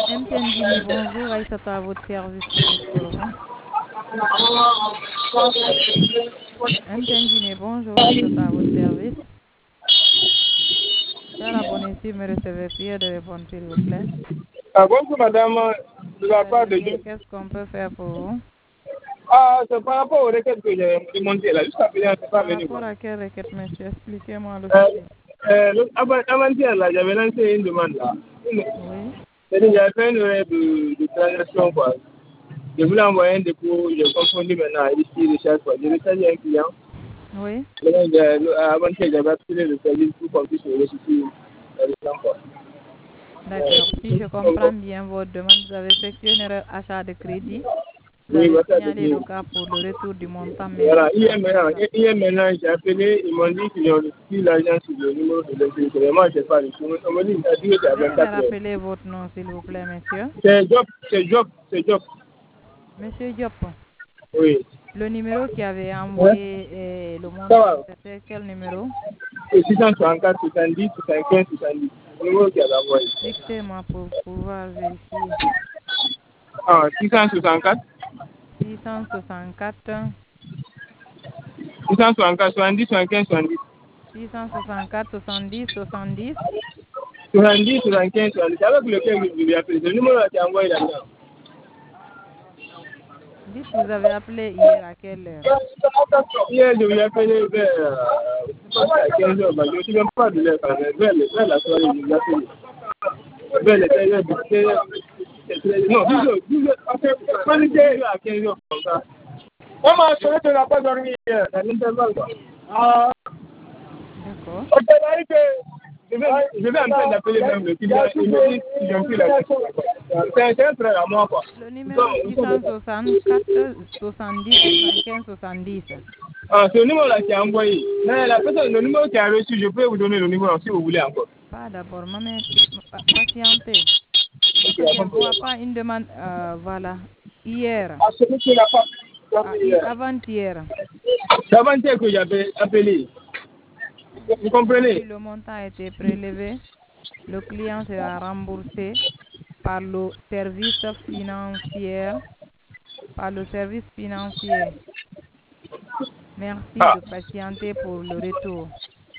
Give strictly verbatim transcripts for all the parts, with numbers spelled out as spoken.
M T N Guinée, bonjour. Aïssata à votre service technique Colombo. M T N Guinée, bonjour. Aïssata à votre service. Cher abonné, si me recevez, priez de répondre s'il vous plaît. Ah, bonjour madame, de la part de Bien, qu'est-ce qu'on peut faire pour vous? Ah, c'est par rapport aux requêtes que j'ai demandées là, jusqu'à présent, c'est pas Par venu. rapport à quelle requête, monsieur? Expliquez-moi le Euh, sujet. euh, le- avant- Avant-hier, là, j'avais lancé une demande là. Une- Oui, C'est-à-dire, j'avais fait une erreur de, de transaction, quoi. Je voulais envoyer un dépôt, j'ai confondu maintenant ici, de chaque fois. J'ai rechargé un client. oui. Maintenant, j'ai- le- avant-hier, j'avais appelé le service pour qu'on puisse restituer l'argent, quoi. D'accord. Si je comprends bien votre demande, vous avez effectué une erreur achat de crédit. Vous Oui, avez voilà, signalé c'est le cas pour le retour du montant, mais Voilà, jusqu'à hier maintenant, présent. hier maintenant j'ai appelé, ils m'ont dit qu'ils ont reçu l'argent sur le numéro de l'intégrité. Moi, je n'ai pas reçu. On m'a dit que ça a duré à Veuillez me vingt-quatre heures. rappeler votre nom, s'il vous plaît, monsieur. C'est Job, c'est Job, c'est Job. Monsieur Diop, Oui. le numéro qui avait Hein? envoyé eh, le Ça montant, va. c'était quel numéro? C'est six cent soixante-quatre, soixante-dix, soixante-quinze, soixante-dix. Le numéro qu'il a envoyé. Dictez-moi pour pouvoir vérifier. Ah, six cent soixante-quatre, six cent soixante-quatre, six cent soixante-quatre, soixante-dix, soixante-quinze, soixante-dix. six cent soixante-quatre, soixante-dix, soixante-dix. soixante-dix, soixante-quinze, soixante-dix. C'est avec lequel je lui ai appelé. C'est le numéro qui a envoyé l'argent. Dites, vous avez appelé hier à quelle heure? Hier, je lui ai appelé vers euh, à quinze heures. Je ne me souviens pas de l'heure, mais vers, vers la soirée, je lui ai appelé. Vers les treize heures, treize heures, non, douze heures, douze heures, après, quinze heures à quinze heures, comme ça. Maman, je ne l'ai pas dormi hier, à l'intervalle, quoi. Ah, D'accord. ok, là, je vais, je vais en train d'appeler même le client, il me dit qu'ils ont pris la question. C'est un frère à moi, quoi. Le Nous numéro sommes- nous six sommes cent des- soixante-quatre, soixante-dix, soixante-quinze, soixante-dix. Ah, c'est le numéro-là qui a envoyé. Mais la personne, le numéro qui a reçu, je peux vous donner le numéro si vous voulez encore. Pas d'abord, maman, pa- patientez. Parce Ok, que je ne avant-hier. vois pas une demande, euh, voilà, hier, Ah, celui qui n'a pas ah, appelé hi- hier. avant-hier. C'est avant-hier que j'avais appelé. Vous Depuis, comprenez? le montant a été prélevé. Le client sera remboursé par le service financier, par le service financier. Merci Ah. de patienter pour le retour.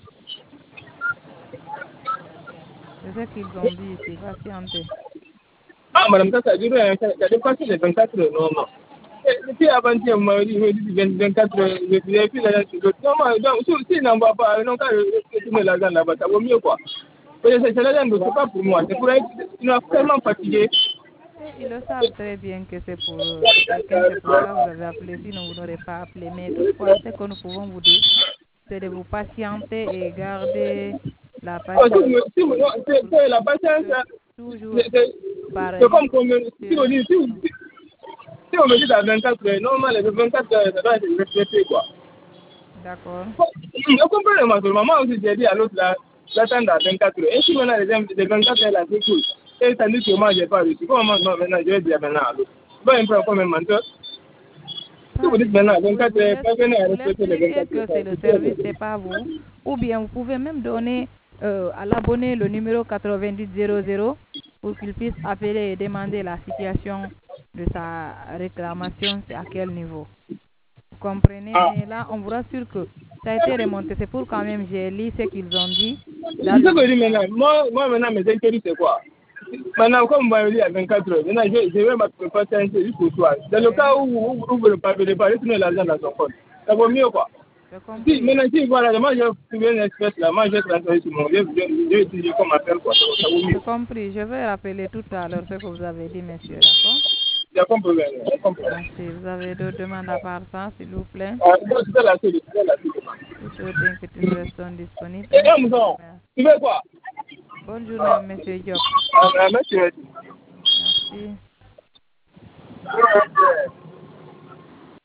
C'est ce qu'ils ont dit ici, patienter. Ah, madame, ça, ça a duré, hein, ça, ça a dépassé les vingt-quatre heures, non, non. Et depuis avant-hier, on m'a dit, il m'a dit vingt-quatre heures, je n'ai plus l'argent sur l'autre. Non, moi, donc, si, si il n'envoie pas, non, quand je retourne l'argent là-bas, ça vaut mieux, quoi. Mais c'est c'est l'argent, c'est pas pour moi, c'est pour être, il m'a tellement fatigué. Et ils le savent très bien que c'est pour euh, quelqu'un, c'est pour ça que vous avez appelé, sinon vous n'aurez pas appelé. Mais toutefois, ce que nous pouvons vous dire, c'est de vous patienter et garder la Oh, si, patience. vous- si, vous- non, c'est c'est la patience, hein. Toujours c'est c'est- c'est pareil. comme qu'on me, si on dit, si, vous- si on me dit à vingt-quatre heures, normalement, les vingt-quatre heures, ça doit être respecté, quoi. D'accord. Je comprends ma soeur. Maman aussi, j'ai dit à l'autre là, j'attends à vingt-quatre heures. Et si maintenant les les vingt-quatre heures là, c'est cool. Et ça dit que moi, j'ai pas réussi. Comment moi, maintenant, je vais dire maintenant à l'autre. C'est pas un peu comme un menteur. Si Pas vous du dites tout. maintenant à Vous, vingt-quatre vous heures, l'ex- parvenez à vous respecter les l'expliquez vingt-quatre heures. que Ça, c'est le c'est très service, bien. c'est pas vous. Ou bien vous pouvez même donner euh, à l'abonné le numéro quatre-vingt-dix zéro zéro pour qu'il puisse appeler et demander la situation de sa réclamation, c'est à quel niveau. Vous comprenez? Ah. Mais là, on vous rassure que ça a été remonté. C'est pour quand même j'ai lu ce qu'ils ont dit C'est dans ce le que je dis maintenant. message. Moi, moi maintenant, mes inquiétudes, c'est quoi? Maintenant, comme vous m'avez dit à vingt-quatre heures, maintenant, je, je vais me patienter jusqu'au soir. Dans le Oui, cas où, où, où vous ne parvenez pas, retournez l'argent dans son compte. Ça vaut mieux, quoi. j'ai Si, compris. maintenant, si, voilà, moi, j'ai trouvé une espèce là, moi, j'ai transféré sur mon, je, je, je vais utiliser comme appel, quoi. Ça, ça vaut J'ai mieux. compris. Je vais rappeler tout à l'heure ce que vous avez dit, monsieur. D'accord? Il n'y a pas de problème, il n'y a pas de problème. Merci. Vous avez d'autres demandes à part ça, s'il vous plaît? Ah, bon, c'est la seule, c'est la seule. Si souhaitez que nous restons disponibles, Et là, merci. nous tu veux quoi? Bonne journée, monsieur Diop. Ah, merci, merci. Merci. Ouais, ouais.